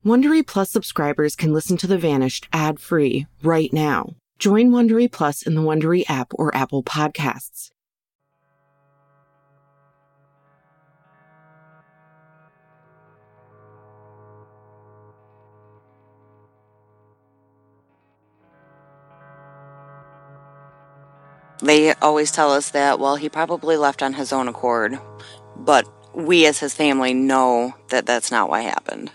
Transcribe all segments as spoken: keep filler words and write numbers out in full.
Wondery Plus subscribers can listen to The Vanished ad-free right now. Join Wondery Plus in the Wondery app or Apple Podcasts. They always tell us that, well, he probably left on his own accord, but we as his family know that that's not what happened.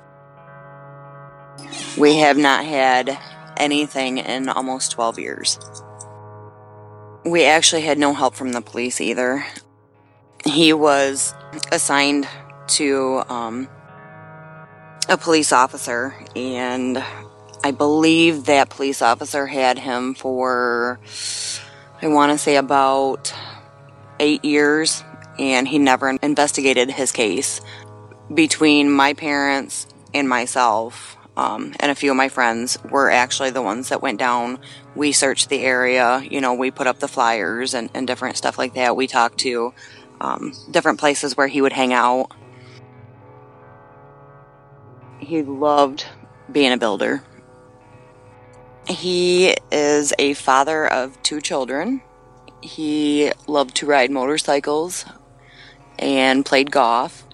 We have not had anything in almost twelve years. We actually had no help from the police either. He was assigned to um, a police officer, and I believe that police officer had him for, I want to say, about eight years, and he never investigated his case. Between my parents and myself, um, and a few of my friends were actually the ones that went down. We searched the area, you know, we put up the flyers and, and different stuff like that. We talked to um, different places where he would hang out. He loved being a builder. He is a father of two children. He loved to ride motorcycles and played golf.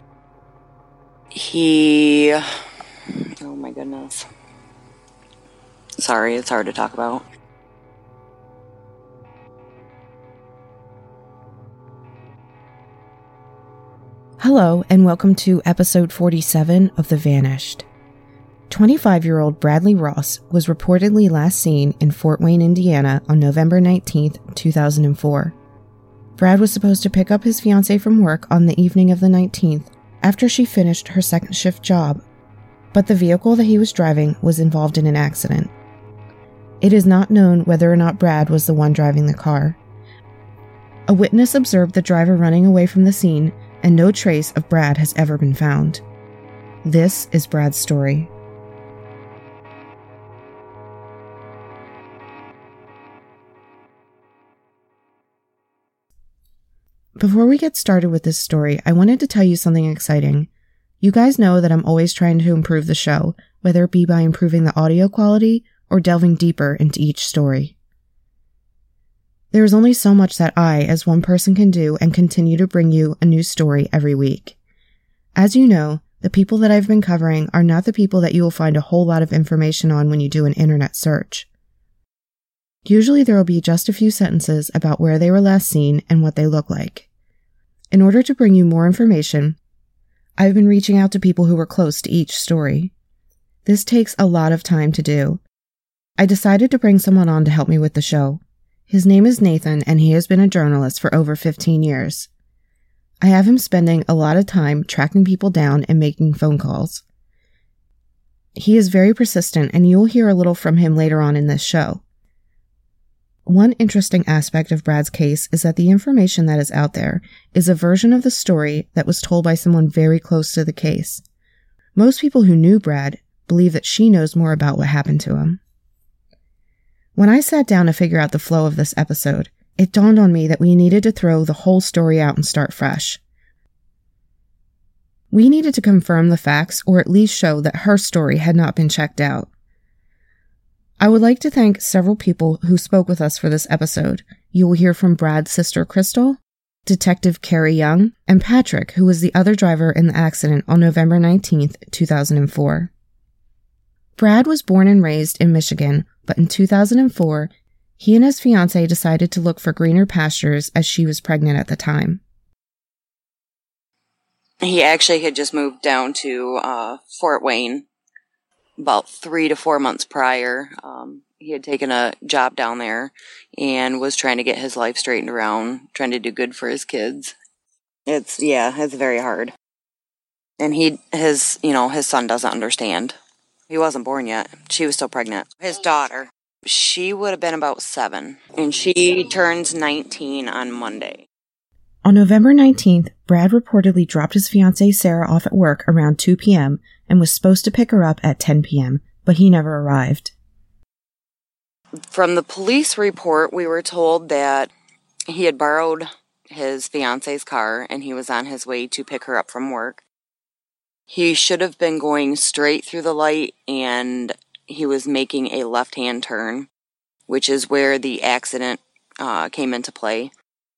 He, oh my goodness. Sorry, it's hard to talk about. Hello, and welcome to episode forty-seven of The Vanished. twenty-five-year-old Bradley Ross was reportedly last seen in Fort Wayne, Indiana on November nineteenth, two thousand four. Brad was supposed to pick up his fiancée from work on the evening of the nineteenth after she finished her second shift job, but the vehicle that he was driving was involved in an accident. It is not known whether or not Brad was the one driving the car. A witness observed the driver running away from the scene, and no trace of Brad has ever been found. This is Brad's story. Before we get started with this story, I wanted to tell you something exciting. You guys know that I'm always trying to improve the show, whether it be by improving the audio quality or delving deeper into each story. There is only so much that I, as one person, can do and continue to bring you a new story every week. As you know, the people that I've been covering are not the people that you will find a whole lot of information on when you do an internet search. Usually there will be just a few sentences about where they were last seen and what they look like. In order to bring you more information, I've been reaching out to people who were close to each story. This takes a lot of time to do. I decided to bring someone on to help me with the show. His name is Nathan, and he has been a journalist for over fifteen years. I have him spending a lot of time tracking people down and making phone calls. He is very persistent, and you will hear a little from him later on in this show. One interesting aspect of Brad's case is that the information that is out there is a version of the story that was told by someone very close to the case. Most people who knew Brad believe that she knows more about what happened to him. When I sat down to figure out the flow of this episode, it dawned on me that we needed to throw the whole story out and start fresh. We needed to confirm the facts, or at least show that her story had not been checked out. I would like to thank several people who spoke with us for this episode. You will hear from Brad's sister Crystal, Detective Carrie Young, and Patrick, who was the other driver in the accident on November nineteenth, two thousand four. Brad was born and raised in Michigan, but in two thousand four, he and his fiancée decided to look for greener pastures as she was pregnant at the time. He actually had just moved down to uh, Fort Wayne about three to four months prior. Um, he had taken a job down there and was trying to get his life straightened around, trying to do good for his kids. It's, yeah, it's very hard. And he, his, you know, his son doesn't understand. He wasn't born yet. She was still pregnant. His daughter, she would have been about seven, and she turns nineteen on Monday. On November nineteenth, Brad reportedly dropped his fiancée Sarah off at work around two p.m. and was supposed to pick her up at ten p.m., but he never arrived. From the police report, we were told that he had borrowed his fiancée's car and he was on his way to pick her up from work. He should have been going straight through the light, and he was making a left-hand turn, which is where the accident uh, came into play.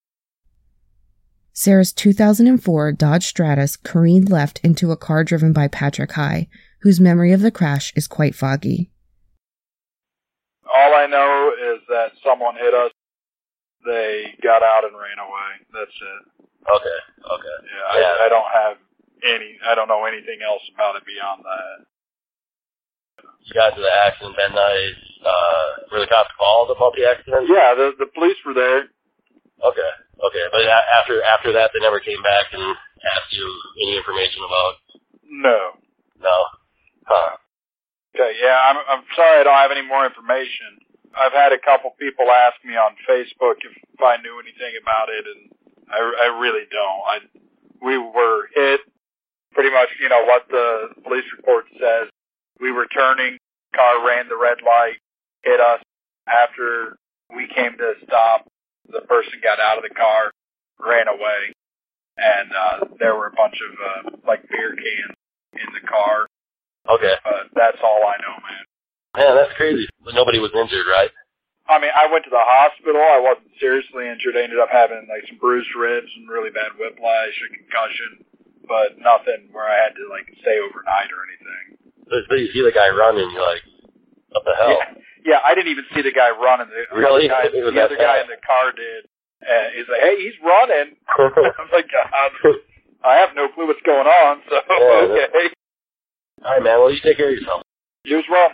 Sarah's two thousand four Dodge Stratus careened left into a car driven by Patrick High, whose memory of the crash is quite foggy. All I know is that someone hit us. They got out and ran away. That's it. Okay, okay. Yeah, yeah. I, I don't have any, I don't know anything else about it beyond that. You got to the accident that night. Uh, were the cops called about the accident? Yeah, the the police were there. Okay, okay. But after after that, they never came back and asked you any information about? No. No? Huh. Okay, yeah, I'm I'm sorry I don't have any more information. I've had a couple people ask me on Facebook if, if I knew anything about it, and I, I really don't. I we were hit, pretty much, you know, what the police report says. We were turning, car ran the red light, hit us. After we came to a stop, the person got out of the car, ran away, and uh, there were a bunch of, uh, like, beer cans in the car. Okay. But that's all I know, man. Man, that's crazy. But nobody was injured, right? I mean, I went to the hospital. I wasn't seriously injured. I ended up having, like, some bruised ribs and really bad whiplash, a concussion, but nothing where I had to, like, stay overnight or anything. So you see the guy running, you're like, what the hell? Yeah, yeah, I didn't even see the guy running. The, really? The, guy, the other guy in the car did. And he's like, hey, he's running. I'm like, God, I have no clue what's going on, so, yeah, okay. All right, man. Well, you take care of yourself. You as well.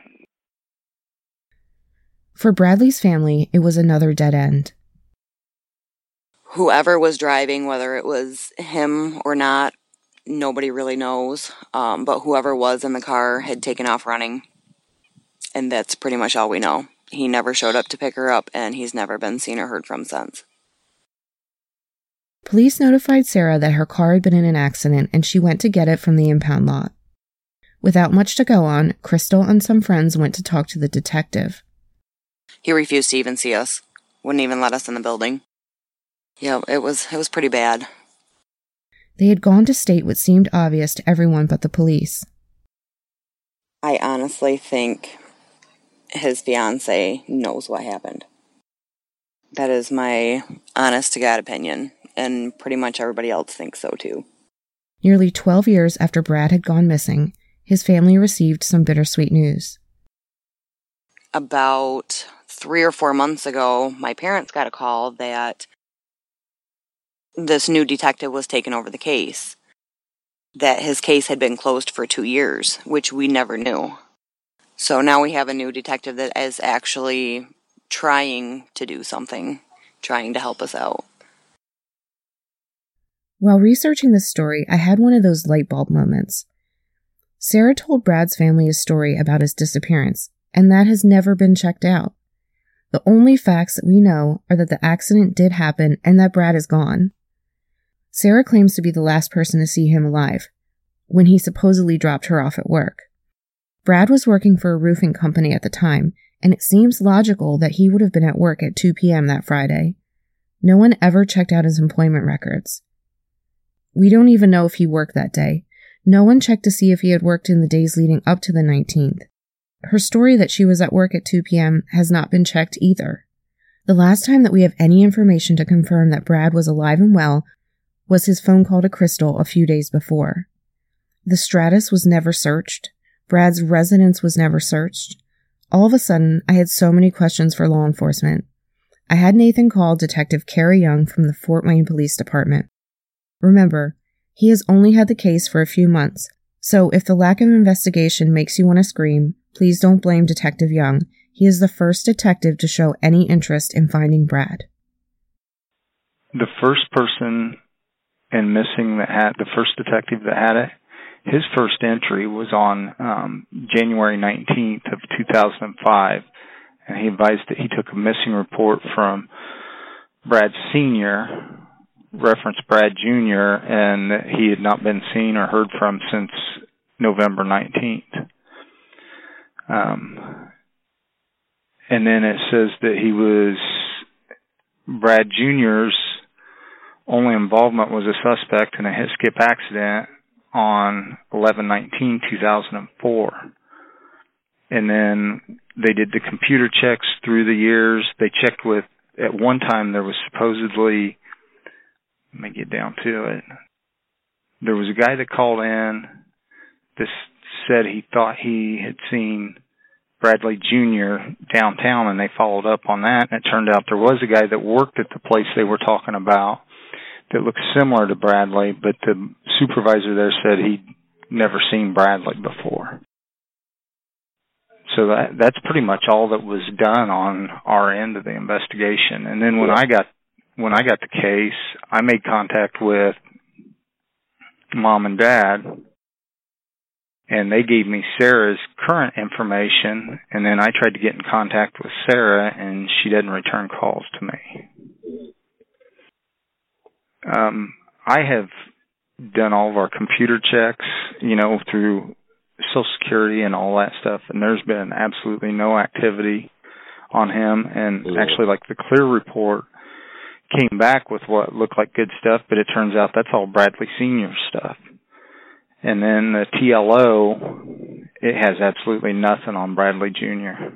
For Bradley's family, it was another dead end. Whoever was driving, whether it was him or not, nobody really knows. Um, but whoever was in the car had taken off running. And that's pretty much all we know. He never showed up to pick her up, and he's never been seen or heard from since. Police notified Sarah that her car had been in an accident, and she went to get it from the impound lot. Without much to go on, Crystal and some friends went to talk to the detective. He refused to even see us. Wouldn't even let us in the building. Yeah, it was it was pretty bad. They had gone to state what seemed obvious to everyone but the police. I honestly think his fiancée knows what happened. That is my honest-to-God opinion, and pretty much everybody else thinks so too. Nearly twelve years after Brad had gone missing, his family received some bittersweet news. About three or four months ago, my parents got a call that this new detective was taking over the case. That his case had been closed for two years, which we never knew. So now we have a new detective that is actually trying to do something, trying to help us out. While researching this story, I had one of those light bulb moments. Sarah told Brad's family a story about his disappearance, and that has never been checked out. The only facts that we know are that the accident did happen and that Brad is gone. Sarah claims to be the last person to see him alive, when he supposedly dropped her off at work. Brad was working for a roofing company at the time, and it seems logical that he would have been at work at two p.m. that Friday. No one ever checked out his employment records. We don't even know if he worked that day. No one checked to see if he had worked in the days leading up to the nineteenth. Her story that she was at work at two p.m. has not been checked either. The last time that we have any information to confirm that Brad was alive and well was his phone call to Crystal a few days before. The Stratus was never searched. Brad's residence was never searched. All of a sudden, I had so many questions for law enforcement. I had Nathan call Detective Carrie Young from the Fort Wayne Police Department. Remember, he has only had the case for a few months, so if the lack of investigation makes you want to scream, please don't blame Detective Young. He is the first detective to show any interest in finding Brad. The first person in missing that had, the first detective that had it, his first entry was on um, January nineteenth of two thousand five, and he advised that he took a missing report from Brad Senior, reference Brad Junior, and that he had not been seen or heard from since November nineteenth. Um, and then it says that he was, Brad Junior's only involvement was a suspect in a hit-skip accident on eleven nineteen two thousand four. And then they did the computer checks through the years. They checked with, at one time there was supposedly, let me get down to it. There was a guy that called in that said he thought he had seen Bradley Junior downtown, and they followed up on that, and it turned out there was a guy that worked at the place they were talking about that looked similar to Bradley, but the supervisor there said he'd never seen Bradley before. So that that's pretty much all that was done on our end of the investigation. And then when I got when I got the case, I made contact with Mom and Dad, and they gave me Sarah's current information, and then I tried to get in contact with Sarah, and she didn't return calls to me. Um, I have done all of our computer checks, you know, through Social Security and all that stuff, and there's been absolutely no activity on him. And yeah. actually, like, the Clear report came back with what looked like good stuff, but it turns out that's all Bradley Senior stuff. And then the T L O, it has absolutely nothing on Bradley Junior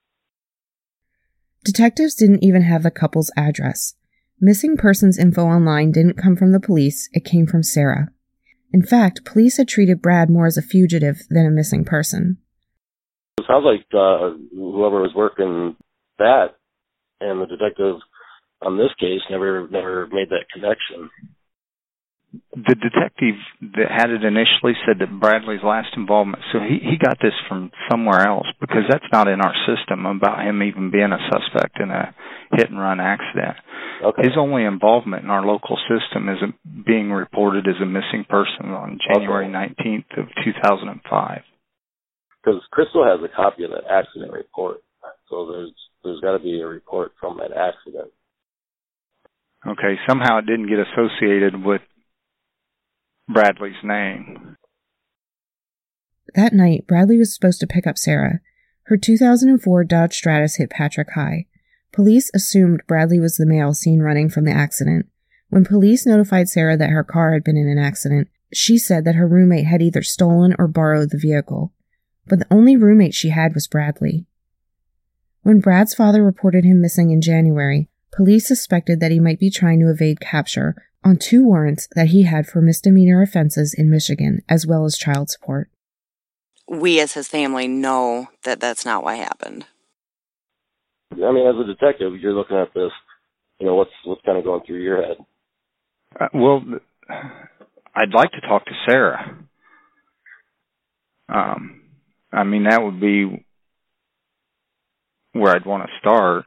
Detectives didn't even have the couple's address. Missing persons info online didn't come from the police, it came from Sarah. In fact, police had treated Brad more as a fugitive than a missing person. It sounds like uh, whoever was working that and the detective on this case never never made that connection. The detective that had it initially said that Bradley's last involvement, so he, he got this from somewhere else, because that's not in our system about him even being a suspect in a hit-and-run accident. Okay. His only involvement in our local system is being reported as a missing person on January nineteenth of two thousand five. Because Crystal has a copy of that accident report, so there's there's got to be a report from that accident. Okay, somehow it didn't get associated with Bradley's name. That night, Bradley was supposed to pick up Sarah. Her two thousand four Dodge Stratus hit Patrick High. Police assumed Bradley was the male seen running from the accident. When police notified Sarah that her car had been in an accident, she said that her roommate had either stolen or borrowed the vehicle. But the only roommate she had was Bradley. When Brad's father reported him missing in January, police suspected that he might be trying to evade capture on two warrants that he had for misdemeanor offenses in Michigan, as well as child support. We as his family know that that's not what happened. I mean, as a detective, you're looking at this, you know, what's what's kind of going through your head? Uh, well, I'd like to talk to Sarah. Um, I mean, that would be where I'd want to start.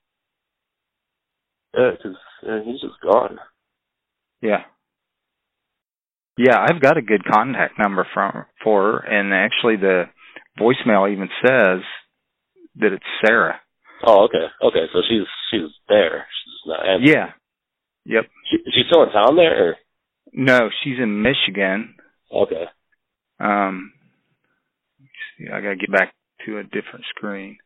Yeah, because uh, he's just gone. Yeah. Yeah, I've got a good contact number from for her, and actually the voicemail even says that it's Sarah. Oh, okay. Okay, so she's she's there. She's not answering. Yeah. Yep. She, she's still in town there? Or? No, she's in Michigan. Okay. Um, see, I gotta get back to a different screen.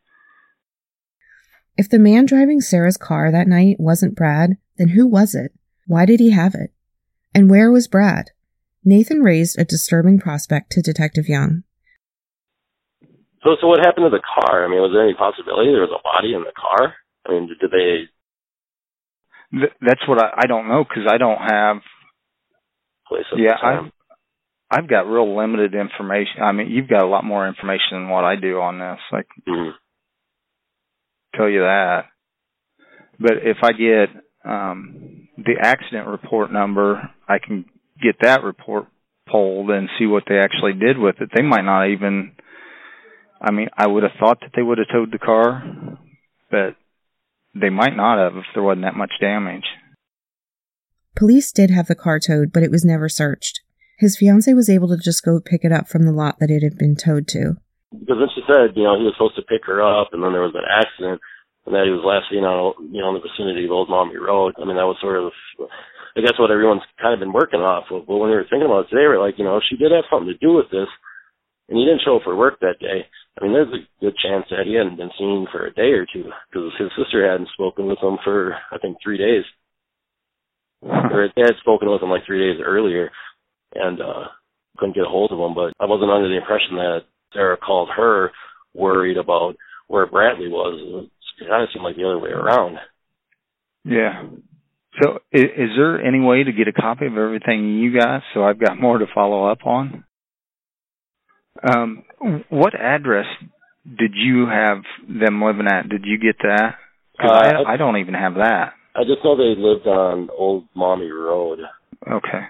If the man driving Sarah's car that night wasn't Brad, then who was it? Why did he have it? And where was Brad? Nathan raised a disturbing prospect to Detective Young. So, so what happened to the car? I mean, was there any possibility there was a body in the car? I mean, did they... Th- that's what I, I don't know, because I don't have... Place yeah, I've, I've got real limited information. I mean, you've got a lot more information than what I do on this. I can mm-hmm. tell you that. But if I get um, the accident report number, I can get that report pulled and see what they actually did with it. They might not even... I mean, I would have thought that they would have towed the car, but they might not have if there wasn't that much damage. Police did have the car towed, but it was never searched. His fiancée was able to just go pick it up from the lot that it had been towed to. Because then she said, you know, he was supposed to pick her up, and then there was an accident, and that he was last seen on, you know, in the vicinity of Old Maumee Road. I mean, that was sort of, I guess, what everyone's kind of been working off of. But when we were thinking about it today, we were like, you know, if she did have something to do with this, and he didn't show up for work that day, I mean, there's a good chance that he hadn't been seen for a day or two, because his sister hadn't spoken with him for, I think, three days. Or they had spoken with him like three days earlier. And uh, couldn't get a hold of him, but I wasn't under the impression that Sarah called her worried about where Bradley was. It kind of seemed like the other way around. Yeah. So is, is there any way to get a copy of everything you got so I've got more to follow up on? Um, what address did you have them living at? Did you get that? Because uh, I, I don't even have that. I just know they lived on Old Mommy Road. Okay.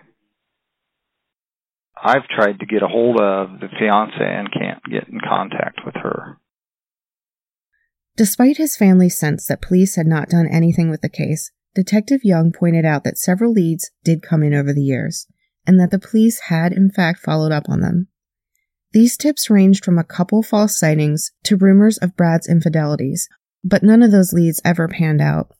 I've tried to get a hold of the fiance and can't get in contact with her. Despite his family's sense that police had not done anything with the case, Detective Young pointed out that several leads did come in over the years, and that the police had in fact followed up on them. These tips ranged from a couple false sightings to rumors of Brad's infidelities, but none of those leads ever panned out.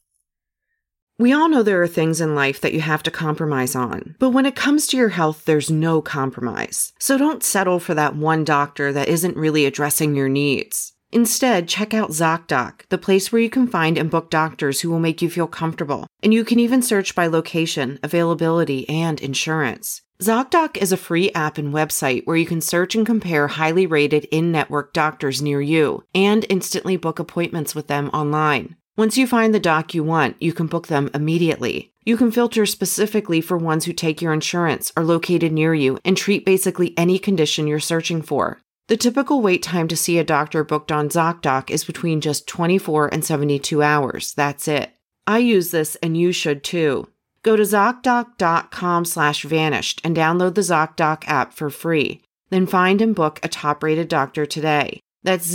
We all know there are things in life that you have to compromise on, but when it comes to your health, there's no compromise. So don't settle for that one doctor that isn't really addressing your needs. Instead, check out ZocDoc, the place where you can find and book doctors who will make you feel comfortable, and you can even search by location, availability, and insurance. ZocDoc is a free app and website where you can search and compare highly rated in-network doctors near you, and instantly book appointments with them online. Once you find the doc you want, you can book them immediately. You can filter specifically for ones who take your insurance, are located near you, and treat basically any condition you're searching for. The typical wait time to see a doctor booked on ZocDoc is between just twenty-four and seventy-two hours. That's it. I use this and you should too. Go to ZocDoc.com slash vanished and download the ZocDoc app for free. Then find and book a top-rated doctor today. That's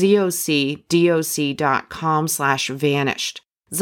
ZocDoc dot com slash vanished.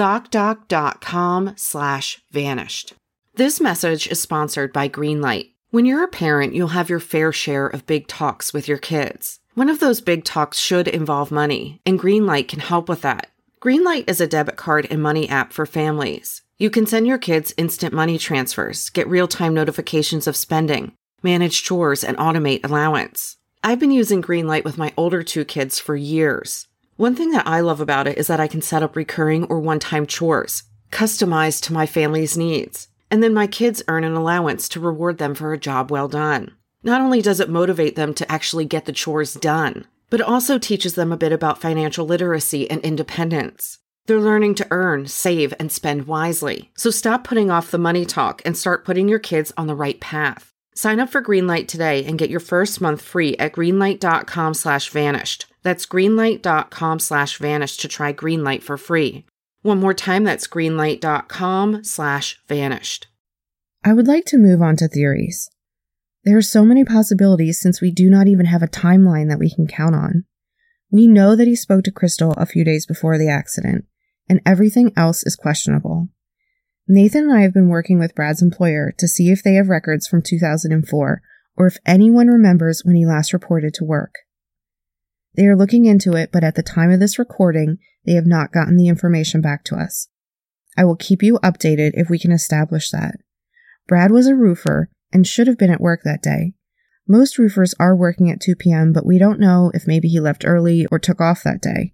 ZocDoc.com slash vanished. This message is sponsored by Greenlight. When you're a parent, you'll have your fair share of big talks with your kids. One of those big talks should involve money, and Greenlight can help with that. Greenlight is a debit card and money app for families. You can send your kids instant money transfers, get real-time notifications of spending, manage chores, and automate allowance. I've been using Greenlight with my older two kids for years. One thing that I love about it is that I can set up recurring or one-time chores, customized to my family's needs. And then my kids earn an allowance to reward them for a job well done. Not only does it motivate them to actually get the chores done, but it also teaches them a bit about financial literacy and independence. They're learning to earn, save, and spend wisely. So stop putting off the money talk and start putting your kids on the right path. Sign up for Greenlight today and get your first month free at greenlight.com slash vanished. That's greenlight.com slash vanished to try Greenlight for free. One more time, that's greenlight.com slash vanished. I would like to move on to theories. There are so many possibilities since we do not even have a timeline that we can count on. We know that he spoke to Crystal a few days before the accident, and everything else is questionable. Nathan and I have been working with Brad's employer to see if they have records from two thousand four or if anyone remembers when he last reported to work. They are looking into it, but at the time of this recording, they have not gotten the information back to us. I will keep you updated if we can establish that. Brad was a roofer and should have been at work that day. Most roofers are working at two p.m., but we don't know if maybe he left early or took off that day.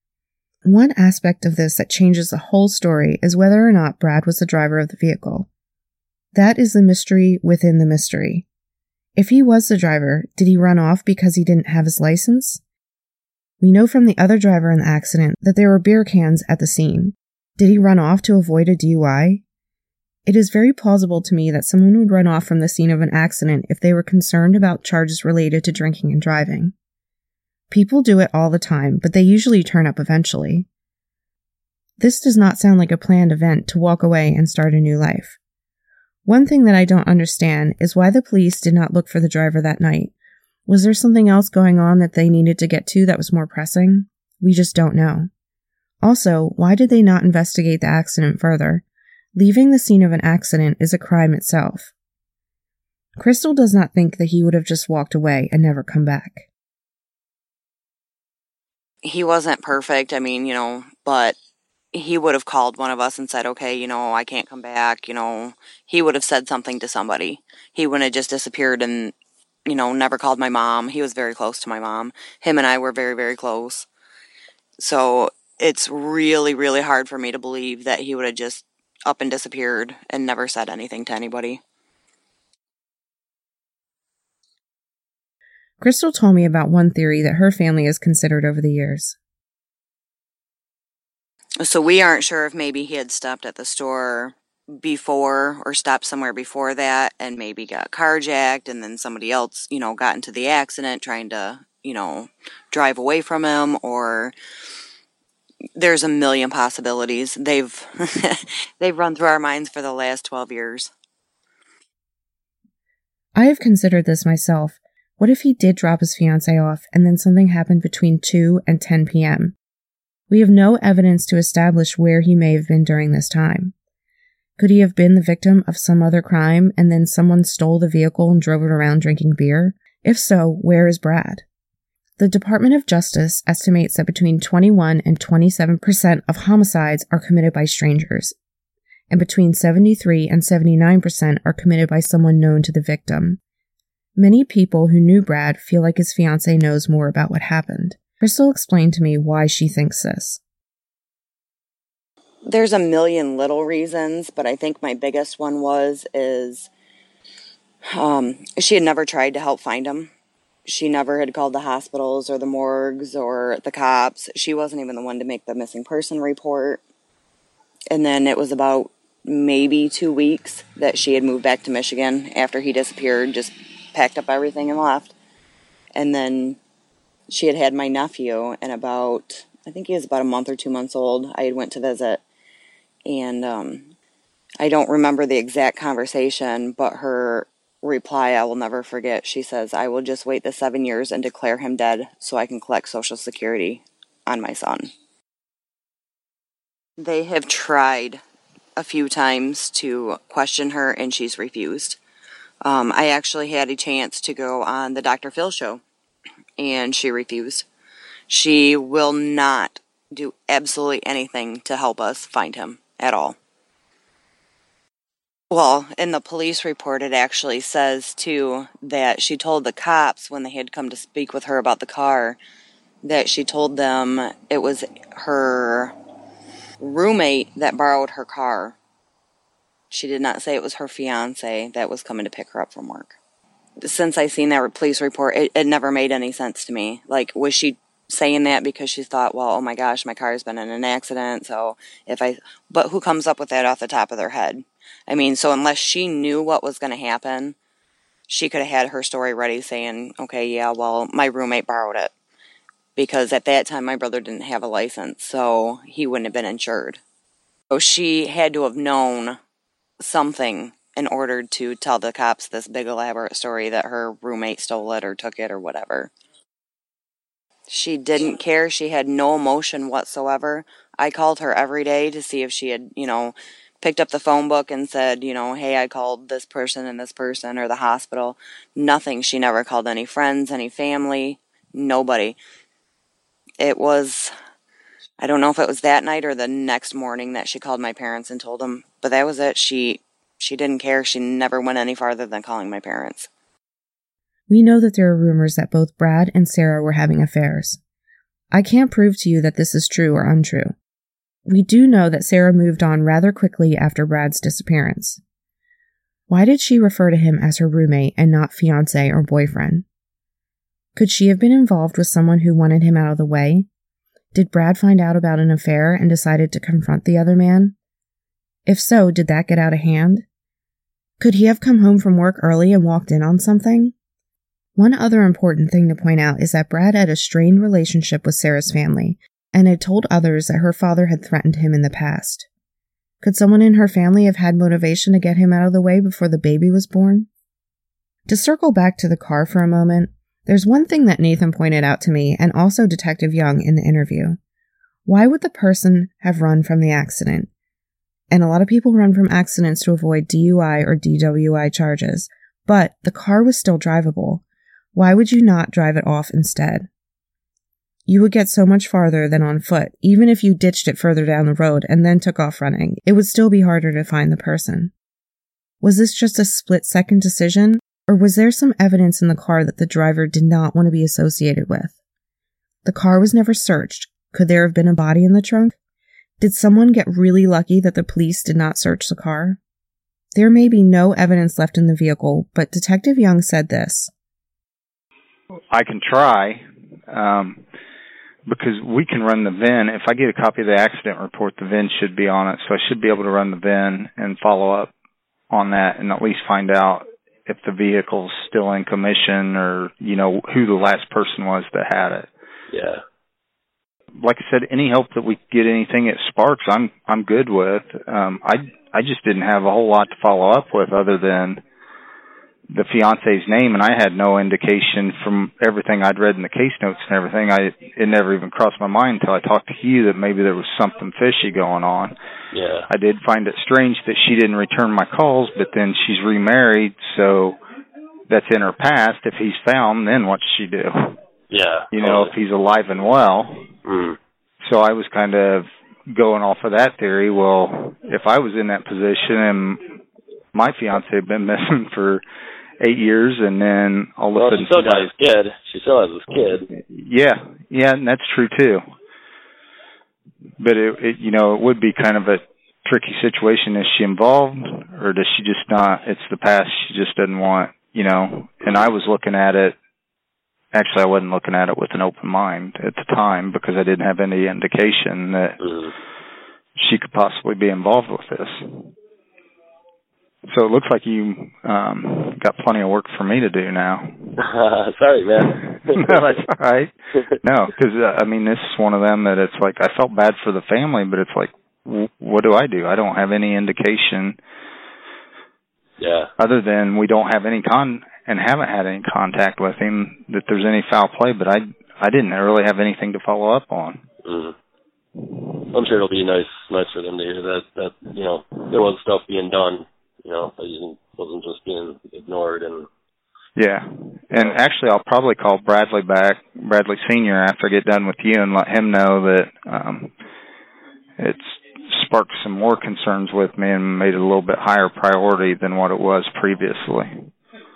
One aspect of this that changes the whole story is whether or not Brad was the driver of the vehicle. That is the mystery within the mystery. If he was the driver, did he run off because he didn't have his license? We know from the other driver in the accident that there were beer cans at the scene. Did he run off to avoid a D U I? It is very plausible to me that someone would run off from the scene of an accident if they were concerned about charges related to drinking and driving. People do it all the time, but they usually turn up eventually. This does not sound like a planned event to walk away and start a new life. One thing that I don't understand is why the police did not look for the driver that night. Was there something else going on that they needed to get to that was more pressing? We just don't know. Also, why did they not investigate the accident further? Leaving the scene of an accident is a crime itself. Crystal does not think that he would have just walked away and never come back. He wasn't perfect, I mean, you know, but he would have called one of us and said, okay, you know, I can't come back, you know. He would have said something to somebody. He wouldn't have just disappeared and, you know, never called my mom. He was very close to my mom. Him and I were very, very close. So it's really, really hard for me to believe that he would have just up and disappeared and never said anything to anybody. Crystal told me about one theory that her family has considered over the years. So we aren't sure if maybe he had stopped at the store before or stopped somewhere before that and maybe got carjacked and then somebody else, you know, got into the accident trying to, you know, drive away from him, or there's a million possibilities. They've they've run through our minds for the last twelve years. I have considered this myself. What if he did drop his fiancée off and then something happened between two and ten p.m.? We have no evidence to establish where he may have been during this time. Could he have been the victim of some other crime and then someone stole the vehicle and drove it around drinking beer? If so, where is Brad? The Department of Justice estimates that between twenty-one and twenty-seven percent of homicides are committed by strangers, and between seventy-three and seventy-nine percent are committed by someone known to the victim. Many people who knew Brad feel like his fiancée knows more about what happened. Crystal explained to me why she thinks this. There's a million little reasons, but I think my biggest one was is um, she had never tried to help find him. She never had called the hospitals or the morgues or the cops. She wasn't even the one to make the missing person report. And then it was about maybe two weeks that she had moved back to Michigan after he disappeared, just packed up everything and left. And then she had had my nephew, and about, I think he was about a month or two months old. I had went to visit, and um, I don't remember the exact conversation, but her reply I will never forget. She says, "I will just wait the seven years and declare him dead so I can collect Social Security on my son." They have tried a few times to question her, and she's refused. Um, I actually had a chance to go on the Doctor Phil show, and she refused. She will not do absolutely anything to help us find him at all. Well, in the police report, it actually says, too, that she told the cops when they had come to speak with her about the car, that she told them it was her roommate that borrowed her car. She did not say it was her fiancé that was coming to pick her up from work. Since I seen that police report, it, it never made any sense to me. Like, was she saying that because she thought, well, oh my gosh, my car's been in an accident, so if I... But who comes up with that off the top of their head? I mean, so unless she knew what was going to happen, she could have had her story ready saying, okay, yeah, well, my roommate borrowed it. Because at that time, my brother didn't have a license, so he wouldn't have been insured. So she had to have known something in order to tell the cops this big elaborate story that her roommate stole it or took it or whatever. She didn't care. She had no emotion whatsoever. I called her every day to see if she had, you know, picked up the phone book and said, you know, hey, I called this person and this person or the hospital. Nothing. She never called any friends, any family, nobody. It was, I don't know if it was that night or the next morning that she called my parents and told them, but that was it. She she didn't care. She never went any farther than calling my parents. We know that there are rumors that both Brad and Sarah were having affairs. I can't prove to you that this is true or untrue. We do know that Sarah moved on rather quickly after Brad's disappearance. Why did she refer to him as her roommate and not fiancé or boyfriend? Could she have been involved with someone who wanted him out of the way? Did Brad find out about an affair and decided to confront the other man? If so, did that get out of hand? Could he have come home from work early and walked in on something? One other important thing to point out is that Brad had a strained relationship with Sarah's family and had told others that her father had threatened him in the past. Could someone in her family have had motivation to get him out of the way before the baby was born? To circle back to the car for a moment, there's one thing that Nathan pointed out to me and also Detective Young in the interview. Why would the person have run from the accident? And a lot of people run from accidents to avoid D U I or D W I charges, but the car was still drivable. Why would you not drive it off instead? You would get so much farther than on foot. Even if you ditched it further down the road and then took off running, it would still be harder to find the person. Was this just a split-second decision, or was there some evidence in the car that the driver did not want to be associated with? The car was never searched. Could there have been a body in the trunk? Did someone get really lucky that the police did not search the car? There may be no evidence left in the vehicle, but Detective Young said this. I can try, um, because we can run the V I N. If I get a copy of the accident report, the V I N should be on it, so I should be able to run the V I N and follow up on that and at least find out if the vehicle's still in commission or, you know, who the last person was that had it. Yeah. Like I said, any help that we get, anything at Sparks, I'm I'm good with. Um, I I just didn't have a whole lot to follow up with other than the fiance's name, and I had no indication from everything I'd read in the case notes and everything. I it never even crossed my mind until I talked to you that maybe there was something fishy going on. Yeah. I did find it strange that she didn't return my calls, but then she's remarried, so that's in her past. If he's found, then what's she do? Yeah. You know, totally. if he's alive and well. Mm. So I was kind of going off of that theory. Well, if I was in that position and my fiance had been missing for eight years, and then all of well, a sudden she still got his kid. She still has his kid. Yeah, yeah, and that's true too. But it, it, you know, it would be kind of a tricky situation. Is she involved, or does she just not? It's the past. She just doesn't want, you know. And I was looking at it. Actually, I wasn't looking at it with an open mind at the time because I didn't have any indication that mm. she could possibly be involved with this. So it looks like you um, got plenty of work for me to do now. Sorry, man. No, that's all right. No, because, uh, I mean, this is one of them that it's like, I felt bad for the family, but it's like, w- what do I do? I don't have any indication. Yeah. Other than we don't have any con, and haven't had any contact with him, that there's any foul play, but I, I didn't really have anything to follow up on. Mm. I'm sure it'll be nice, nice for them to hear that, that, you know, there was stuff being done. You know, it wasn't just being ignored. And yeah, and actually, I'll probably call Bradley back, Bradley Senior, after I get done with you, and let him know that um, it's sparked some more concerns with me and made it a little bit higher priority than what it was previously.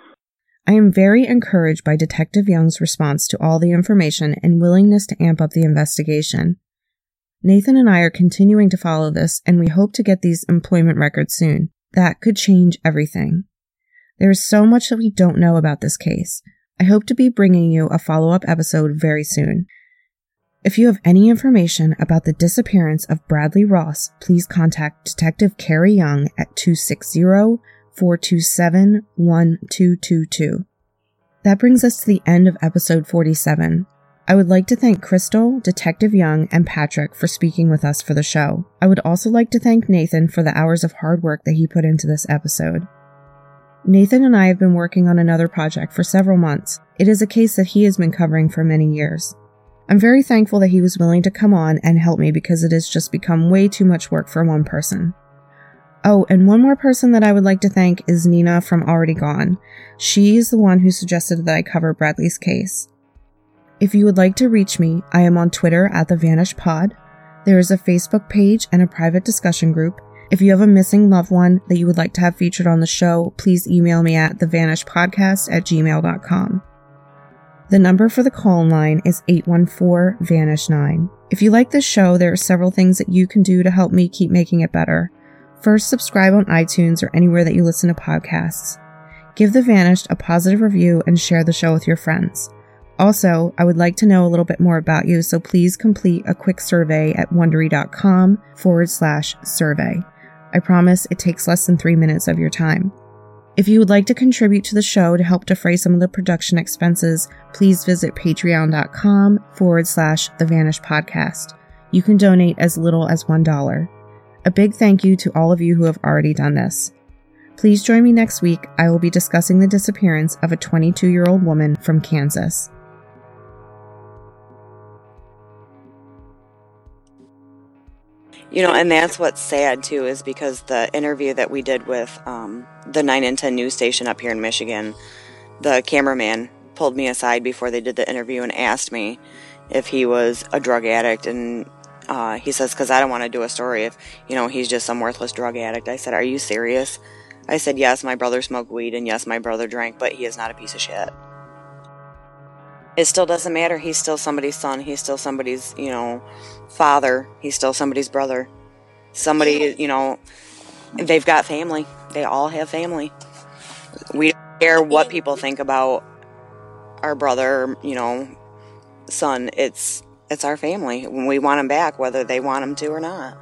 I am very encouraged by Detective Young's response to all the information and willingness to amp up the investigation. Nathan and I are continuing to follow this, and we hope to get these employment records soon. That could change everything. There is so much that we don't know about this case. I hope to be bringing you a follow-up episode very soon. If you have any information about the disappearance of Bradley Ross, please contact Detective Carrie Young at two six zero, four two seven, one two two two. That brings us to the end of episode forty-seven. I would like to thank Crystal, Detective Young, and Patrick for speaking with us for the show. I would also like to thank Nathan for the hours of hard work that he put into this episode. Nathan and I have been working on another project for several months. It is a case that he has been covering for many years. I'm very thankful that he was willing to come on and help me because it has just become way too much work for one person. Oh, and one more person that I would like to thank is Nina from Already Gone. She is the one who suggested that I cover Bradley's case. If you would like to reach me, I am on Twitter at The Vanished Pod. There is a Facebook page and a private discussion group. If you have a missing loved one that you would like to have featured on the show, please email me at thevanishedpodcast at gmail dot com. The number for the call line is eight one four, vanish nine. If you like this show, there are several things that you can do to help me keep making it better. First, subscribe on iTunes or anywhere that you listen to podcasts. Give The Vanished a positive review and share the show with your friends. Also, I would like to know a little bit more about you, so please complete a quick survey at wondery.com forward slash survey. I promise it takes less than three minutes of your time. If you would like to contribute to the show to help defray some of the production expenses, please visit patreon.com forward slash The Vanished Podcast. You can donate as little as one dollar. A big thank you to all of you who have already done this. Please join me next week. I will be discussing the disappearance of a twenty-two-year-old woman from Kansas. You know, and that's what's sad, too, is because the interview that we did with um, the nine and ten news station up here in Michigan, the cameraman pulled me aside before they did the interview and asked me if he was a drug addict. And uh, he says, because I don't want to do a story if, you know, he's just some worthless drug addict. I said, are you serious? I said, yes, my brother smoked weed, and yes, my brother drank, but he is not a piece of shit. It still doesn't matter. He's still somebody's son. He's still somebody's, you know, father. He's still somebody's brother. Somebody, you know, they've got family. They all have family. We don't care what people think about our brother, you know, son. It's it's our family. We want them back, whether they want them to or not.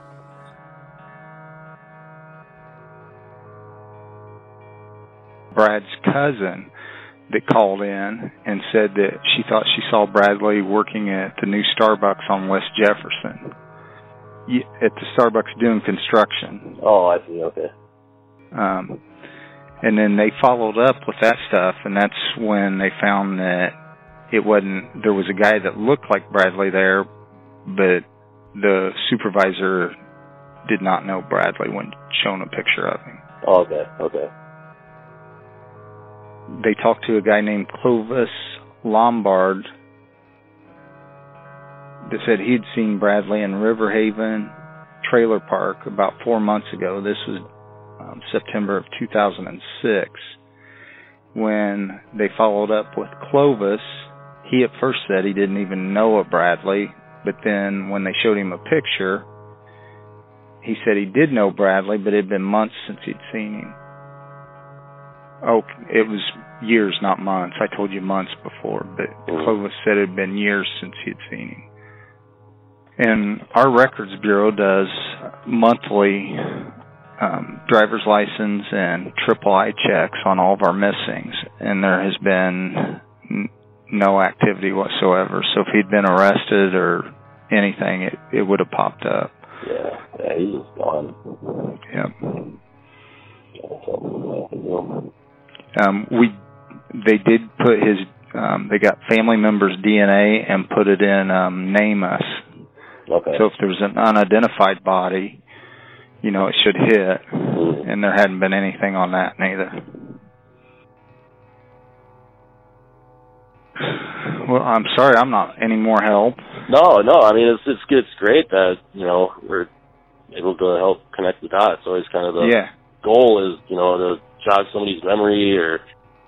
Brad's cousin that called in and said that she thought she saw Bradley working at the new Starbucks on West Jefferson. At the Starbucks doing construction. Oh, I see, okay. Um, and then they followed up with that stuff, and that's when they found that it wasn't, there was a guy that looked like Bradley there, but the supervisor did not know Bradley when shown a picture of him. Oh, okay, okay. They talked to a guy named Clovis Lombard that said he'd seen Bradley in River Haven Trailer Park about four months ago. This was um, September of two thousand six. When they followed up with Clovis, he at first said he didn't even know of Bradley, but then when they showed him a picture, he said he did know Bradley, but it had been months since he'd seen him. Oh, it was years, not months. I told you months before, but Clovis said it had been years since he'd seen him. And our Records Bureau does monthly um, driver's license and triple I checks on all of our missings, and there has been n- no activity whatsoever. So if he'd been arrested or anything, it, it would have popped up. Yeah, yeah, he was gone. Yep. Um, we, they did put his, um, they got family members' D N A and put it in um, NamUs. Okay. So if there was an unidentified body, you know, it should hit, mm-hmm. and there hadn't been anything on that neither. Well, I'm sorry, I'm not any more help. No, no, I mean, it's it's, it's great that, you know, we're able to help connect the dots. Always kind of the yeah. goal is, you know, to jog somebody's memory or...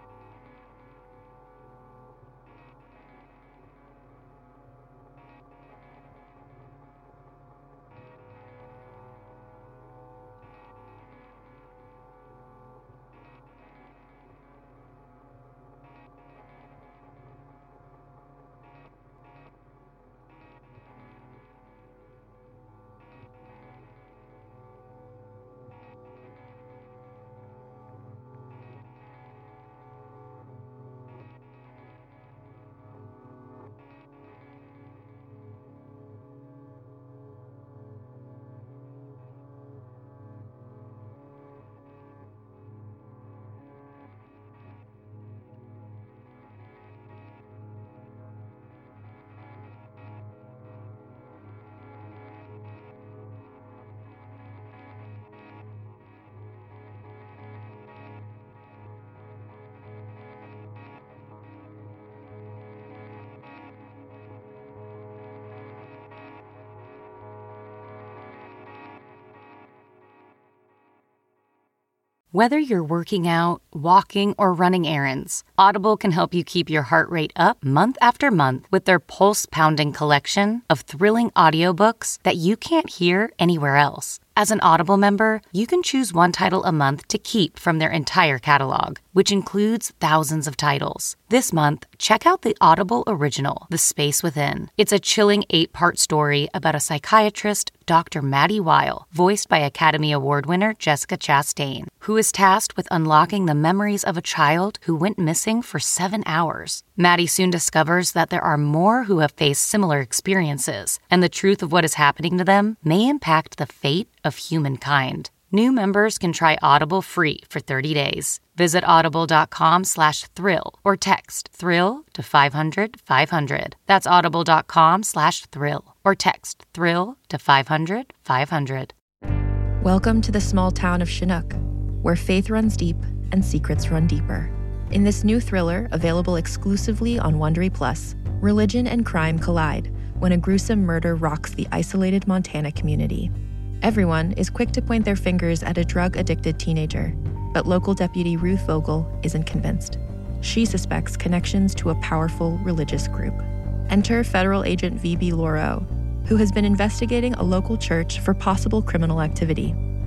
Whether you're working out, walking, or running errands, Audible can help you keep your heart rate up month after month with their pulse-pounding collection of thrilling audiobooks that you can't hear anywhere else. As an Audible member, you can choose one title a month to keep from their entire catalog, which includes thousands of titles. This month, check out the Audible original, The Space Within. It's a chilling eight-part story about a psychiatrist, Doctor Maddie Weil, voiced by Academy Award winner Jessica Chastain, who is tasked with unlocking the memories of a child who went missing for seven hours. Maddie soon discovers that there are more who have faced similar experiences, and the truth of what is happening to them may impact the fate of humankind. New members can try Audible free for thirty days. Visit audible.com slash thrill or text thrill to five hundred five hundred. That's audible.com slash thrill or text thrill to five hundred five hundred. Welcome to the small town of Chinook, where faith runs deep and secrets run deeper. In this new thriller, available exclusively on Wondery Plus, religion and crime collide when a gruesome murder rocks the isolated Montana community. Everyone is quick to point their fingers at a drug-addicted teenager, but local deputy Ruth Vogel isn't convinced. She suspects connections to a powerful religious group. Enter federal agent V B Lauro, who has been investigating a local church for possible criminal activity.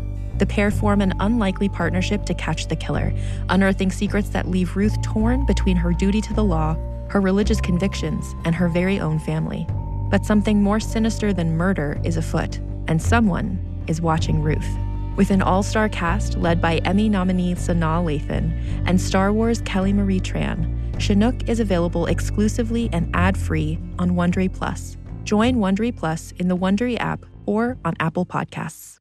The pair form an unlikely partnership to catch the killer, unearthing secrets that leave Ruth torn between her duty to the law, her religious convictions, and her very own family. But something more sinister than murder is afoot, and someone is watching Ruth. With an all-star cast led by Emmy nominee Sanaa Lathan and Star Wars Kelly Marie Tran, Chinook is available exclusively and ad-free on Wondery Plus. Join Wondery Plus in the Wondery app or on Apple Podcasts.